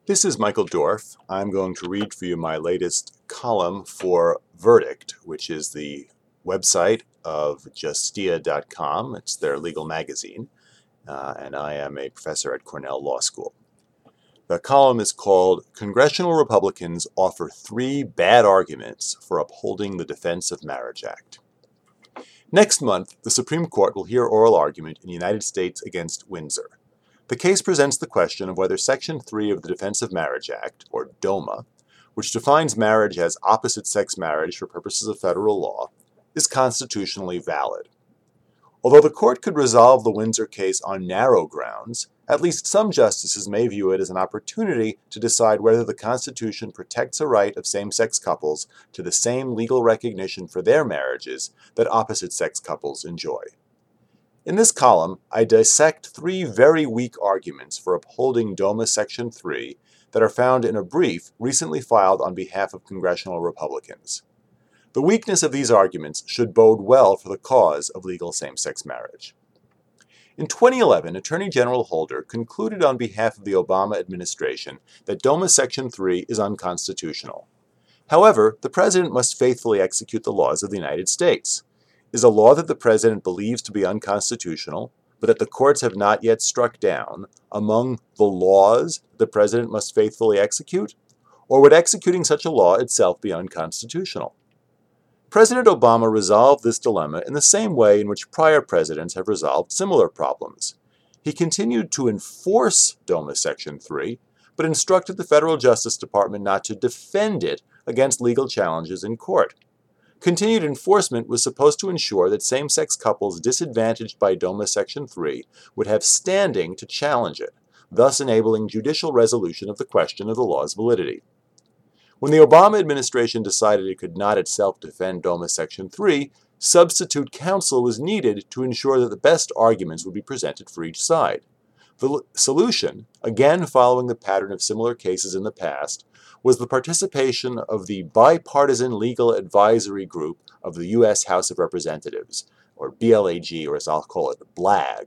This is Michael Dorf. I'm going to read for you my latest column for Verdict, which is the website of Justia.com. It's their legal magazine, and I am a professor at Cornell Law School. The column is called Congressional Republicans Offer 3 Bad Arguments for Upholding the Defense of Marriage Act. Next month, the Supreme Court will hear oral argument in the United States against Windsor. The case presents the question of whether Section 3 of the Defense of Marriage Act, or DOMA, which defines marriage as opposite-sex marriage for purposes of federal law, is constitutionally valid. Although the court could resolve the Windsor case on narrow grounds, at least some justices may view it as an opportunity to decide whether the Constitution protects a right of same-sex couples to the same legal recognition for their marriages that opposite-sex couples enjoy. In this column, I dissect 3 very weak arguments for upholding DOMA Section 3 that are found in a brief recently filed on behalf of congressional Republicans. The weakness of these arguments should bode well for the cause of legal same-sex marriage. In 2011, Attorney General Holder concluded on behalf of the Obama administration that DOMA Section 3 is unconstitutional. However, the president must faithfully execute the laws of the United States. Is a law that the president believes to be unconstitutional, but that the courts have not yet struck down, among the laws the president must faithfully execute? Or would executing such a law itself be unconstitutional? President Obama resolved this dilemma in the same way in which prior presidents have resolved similar problems. He continued to enforce DOMA Section 3, but instructed the Federal Justice Department not to defend it against legal challenges in court. Continued enforcement was supposed to ensure that same-sex couples disadvantaged by DOMA Section 3 would have standing to challenge it, thus enabling judicial resolution of the question of the law's validity. When the Obama administration decided it could not itself defend DOMA Section 3, substitute counsel was needed to ensure that the best arguments would be presented for each side. The solution, again following the pattern of similar cases in the past, was the participation of the Bipartisan Legal Advisory Group of the U.S. House of Representatives, or BLAG, or as I'll call it, BLAG.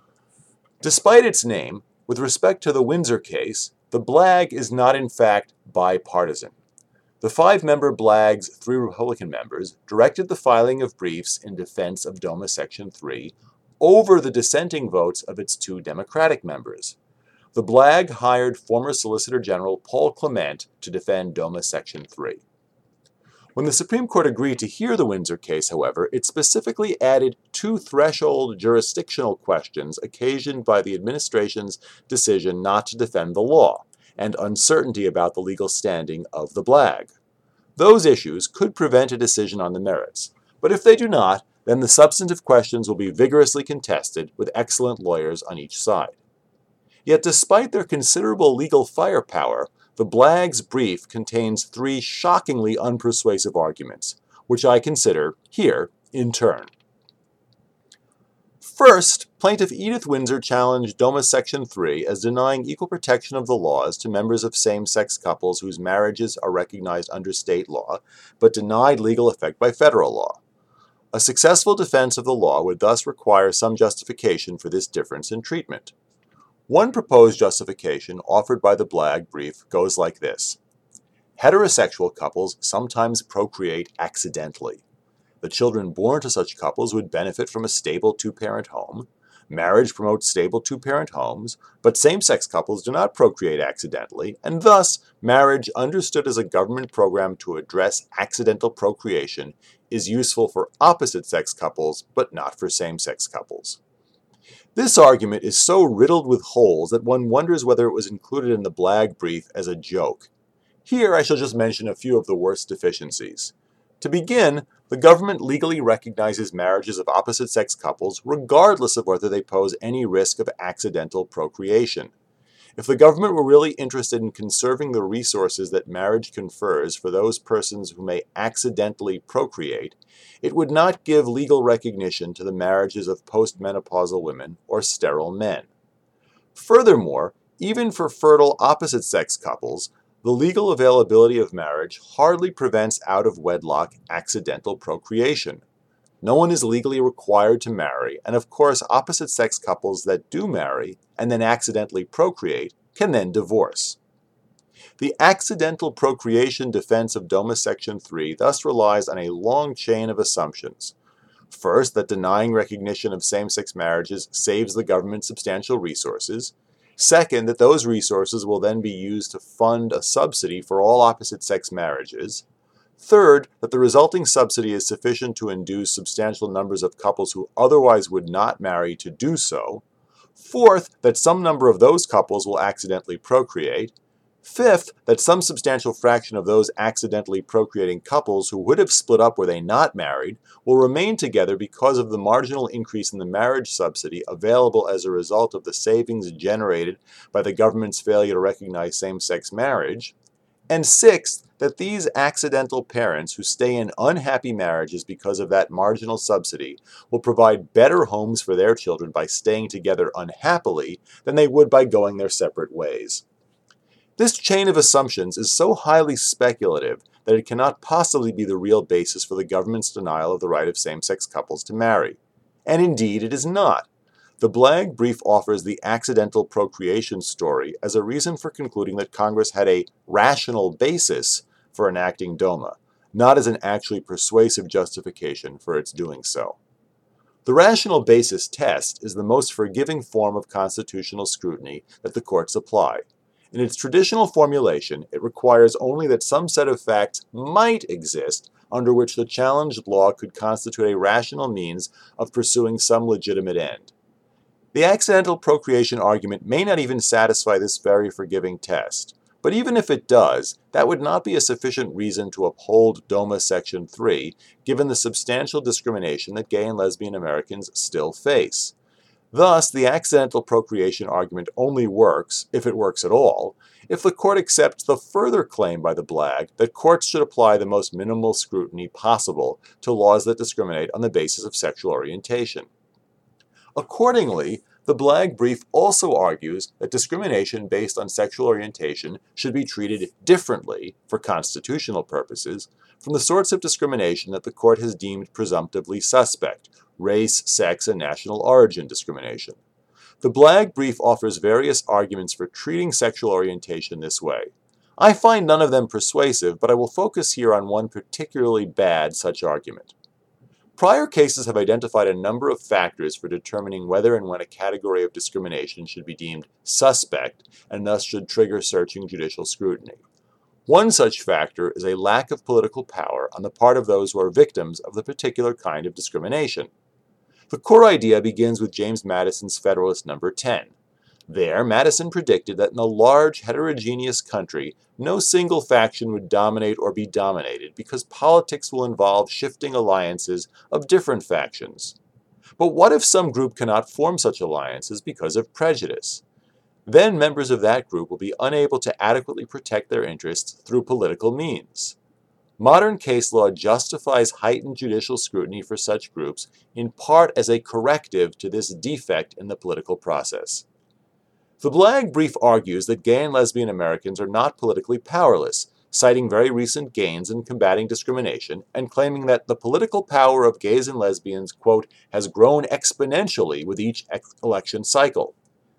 Despite its name, with respect to the Windsor case, the BLAG is not in fact bipartisan. The 5-member BLAG's 3 Republican members directed the filing of briefs in defense of DOMA Section 3 over the dissenting votes of its 2 Democratic members. The BLAG hired former Solicitor General Paul Clement to defend DOMA Section 3. When the Supreme Court agreed to hear the Windsor case, however, it specifically added 2 threshold jurisdictional questions occasioned by the administration's decision not to defend the law, and uncertainty about the legal standing of the BLAG. Those issues could prevent a decision on the merits, but if they do not, then the substantive questions will be vigorously contested with excellent lawyers on each side. Yet despite their considerable legal firepower, the BLAG's brief contains 3 shockingly unpersuasive arguments, which I consider here in turn. First, plaintiff Edith Windsor challenged DOMA Section 3 as denying equal protection of the laws to members of same-sex couples whose marriages are recognized under state law, but denied legal effect by federal law. A successful defense of the law would thus require some justification for this difference in treatment. One proposed justification offered by the BLAG brief goes like this. Heterosexual couples sometimes procreate accidentally. The children born to such couples would benefit from a stable 2-parent home. Marriage promotes stable 2-parent homes, but same-sex couples do not procreate accidentally, and thus marriage, understood as a government program to address accidental procreation, is useful for opposite-sex couples, but not for same-sex couples. This argument is so riddled with holes that one wonders whether it was included in the BLAG brief as a joke. Here I shall just mention a few of the worst deficiencies. To begin, the government legally recognizes marriages of opposite-sex couples regardless of whether they pose any risk of accidental procreation. If the government were really interested in conserving the resources that marriage confers for those persons who may accidentally procreate, it would not give legal recognition to the marriages of postmenopausal women or sterile men. Furthermore, even for fertile opposite-sex couples, the legal availability of marriage hardly prevents out-of-wedlock accidental procreation. No one is legally required to marry, and of course opposite-sex couples that do marry and then accidentally procreate can then divorce. The accidental procreation defense of DOMA Section 3 thus relies on a long chain of assumptions. First, that denying recognition of same-sex marriages saves the government substantial resources. Second, that those resources will then be used to fund a subsidy for all opposite-sex marriages. Third, that the resulting subsidy is sufficient to induce substantial numbers of couples who otherwise would not marry to do so. Fourth, that some number of those couples will accidentally procreate. Fifth, that some substantial fraction of those accidentally procreating couples who would have split up were they not married will remain together because of the marginal increase in the marriage subsidy available as a result of the savings generated by the government's failure to recognize same-sex marriage. And sixth, that these accidental parents who stay in unhappy marriages because of that marginal subsidy will provide better homes for their children by staying together unhappily than they would by going their separate ways. This chain of assumptions is so highly speculative that it cannot possibly be the real basis for the government's denial of the right of same-sex couples to marry. And indeed, it is not. The Blagg brief offers the accidental procreation story as a reason for concluding that Congress had a rational basis for enacting DOMA, not as an actually persuasive justification for its doing so. The rational basis test is the most forgiving form of constitutional scrutiny that the courts apply. In its traditional formulation, it requires only that some set of facts might exist under which the challenged law could constitute a rational means of pursuing some legitimate end. The accidental procreation argument may not even satisfy this very forgiving test, but even if it does, that would not be a sufficient reason to uphold DOMA Section 3, given the substantial discrimination that gay and lesbian Americans still face. Thus, the accidental procreation argument only works, if it works at all, if the court accepts the further claim by the Blagg that courts should apply the most minimal scrutiny possible to laws that discriminate on the basis of sexual orientation. Accordingly, the Blagg brief also argues that discrimination based on sexual orientation should be treated differently, for constitutional purposes, from the sorts of discrimination that the court has deemed presumptively suspect, race, sex, and national origin discrimination. The Blagg brief offers various arguments for treating sexual orientation this way. I find none of them persuasive, but I will focus here on one particularly bad such argument. Prior cases have identified a number of factors for determining whether and when a category of discrimination should be deemed suspect and thus should trigger searching judicial scrutiny. One such factor is a lack of political power on the part of those who are victims of the particular kind of discrimination. The core idea begins with James Madison's Federalist No. 10. There, Madison predicted that in a large, heterogeneous country, no single faction would dominate or be dominated because politics will involve shifting alliances of different factions. But what if some group cannot form such alliances because of prejudice? Then members of that group will be unable to adequately protect their interests through political means. Modern case law justifies heightened judicial scrutiny for such groups in part as a corrective to this defect in the political process. The Blagg brief argues that gay and lesbian Americans are not politically powerless, citing very recent gains in combating discrimination and claiming that the political power of gays and lesbians, quote, has grown exponentially with each election cycle.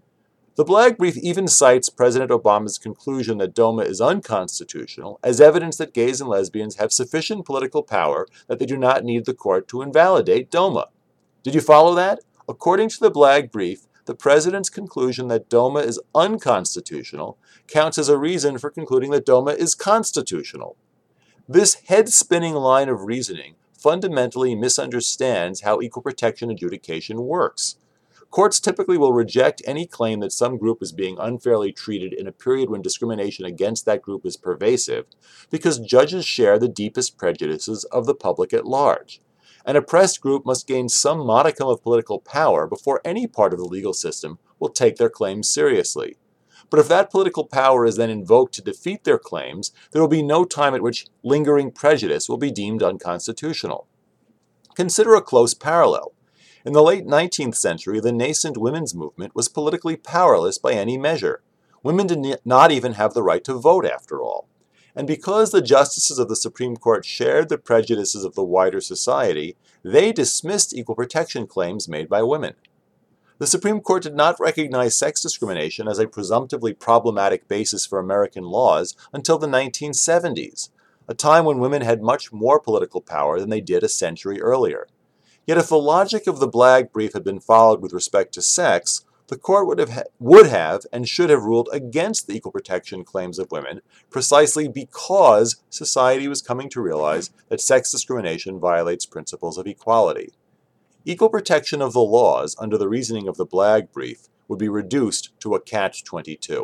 The Blagg brief even cites President Obama's conclusion that DOMA is unconstitutional as evidence that gays and lesbians have sufficient political power that they do not need the court to invalidate DOMA. Did you follow that? According to the Blagg brief, the president's conclusion that DOMA is unconstitutional counts as a reason for concluding that DOMA is constitutional. This head-spinning line of reasoning fundamentally misunderstands how equal protection adjudication works. Courts typically will reject any claim that some group is being unfairly treated in a period when discrimination against that group is pervasive, because judges share the deepest prejudices of the public at large. An oppressed group must gain some modicum of political power before any part of the legal system will take their claims seriously. But if that political power is then invoked to defeat their claims, there will be no time at which lingering prejudice will be deemed unconstitutional. Consider a close parallel. In the late 19th century, the nascent women's movement was politically powerless by any measure. Women did not even have the right to vote, after all. And because the justices of the Supreme Court shared the prejudices of the wider society, they dismissed equal protection claims made by women. The Supreme Court did not recognize sex discrimination as a presumptively problematic basis for American laws until the 1970s, a time when women had much more political power than they did a century earlier. Yet if the logic of the Blagg Brief had been followed with respect to sex, the court would have and should have ruled against the equal protection claims of women, precisely because society was coming to realize that sex discrimination violates principles of equality. Equal protection of the laws, under the reasoning of the Blagg Brief, would be reduced to a catch-22.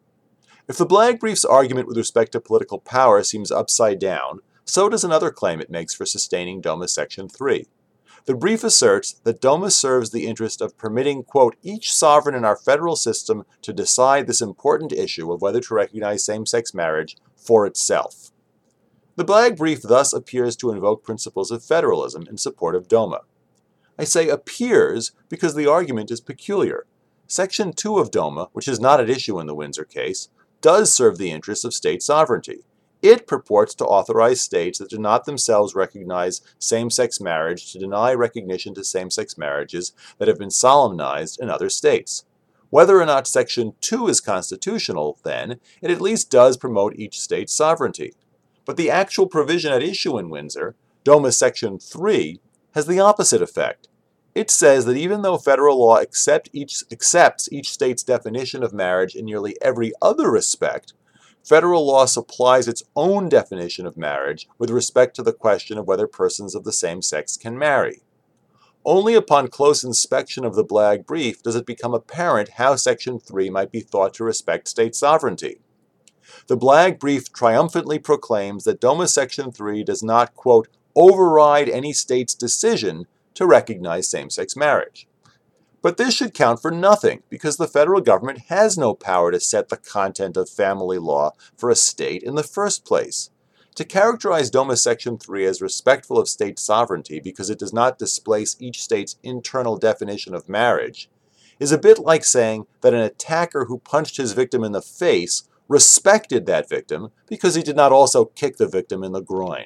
If the Blagg Brief's argument with respect to political power seems upside down, so does another claim it makes for sustaining DOMA Section 3. The brief asserts that DOMA serves the interest of permitting, quote, each sovereign in our federal system to decide this important issue of whether to recognize same-sex marriage for itself. The Blagg Brief thus appears to invoke principles of federalism in support of DOMA. I say appears because the argument is peculiar. Section 2 of DOMA, which is not at issue in the Windsor case, does serve the interests of state sovereignty. It purports to authorize states that do not themselves recognize same-sex marriage to deny recognition to same-sex marriages that have been solemnized in other states. Whether or not Section 2 is constitutional, then, it at least does promote each state's sovereignty. But the actual provision at issue in Windsor, DOMA Section 3, has the opposite effect. It says that even though federal law accepts each state's definition of marriage in nearly every other respect, federal law supplies its own definition of marriage with respect to the question of whether persons of the same sex can marry. Only upon close inspection of the Blagg Brief does it become apparent how Section 3 might be thought to respect state sovereignty. The Blagg Brief triumphantly proclaims that DOMA Section 3 does not, quote, override any state's decision to recognize same-sex marriage. But this should count for nothing, because the federal government has no power to set the content of family law for a state in the first place. To characterize DOMA Section 3 as respectful of state sovereignty because it does not displace each state's internal definition of marriage is a bit like saying that an attacker who punched his victim in the face respected that victim because he did not also kick the victim in the groin.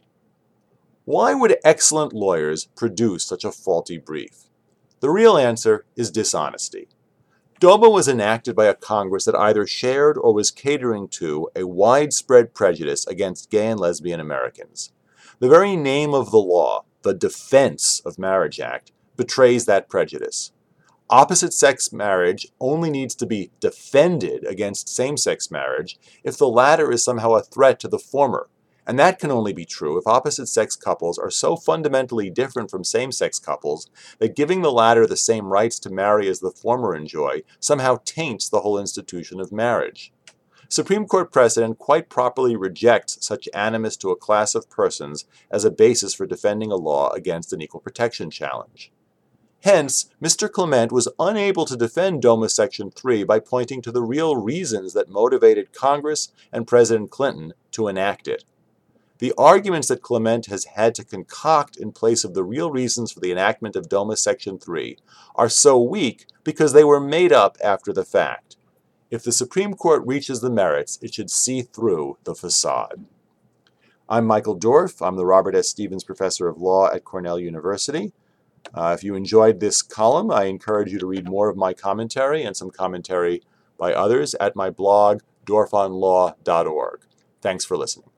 Why would excellent lawyers produce such a faulty brief? The real answer is dishonesty. DOMA was enacted by a Congress that either shared or was catering to a widespread prejudice against gay and lesbian Americans. The very name of the law, the Defense of Marriage Act, betrays that prejudice. Opposite-sex marriage only needs to be defended against same-sex marriage if the latter is somehow a threat to the former. And that can only be true if opposite-sex couples are so fundamentally different from same-sex couples that giving the latter the same rights to marry as the former enjoy somehow taints the whole institution of marriage. Supreme Court precedent quite properly rejects such animus to a class of persons as a basis for defending a law against an equal protection challenge. Hence, Mr. Clement was unable to defend DOMA Section 3 by pointing to the real reasons that motivated Congress and President Clinton to enact it. The arguments that Clement has had to concoct in place of the real reasons for the enactment of DOMA Section 3 are so weak because they were made up after the fact. If the Supreme Court reaches the merits, it should see through the facade. I'm Michael Dorf. I'm the Robert S. Stevens Professor of Law at Cornell University. If you enjoyed this column, I encourage you to read more of my commentary and some commentary by others at my blog, dorfonlaw.org. Thanks for listening.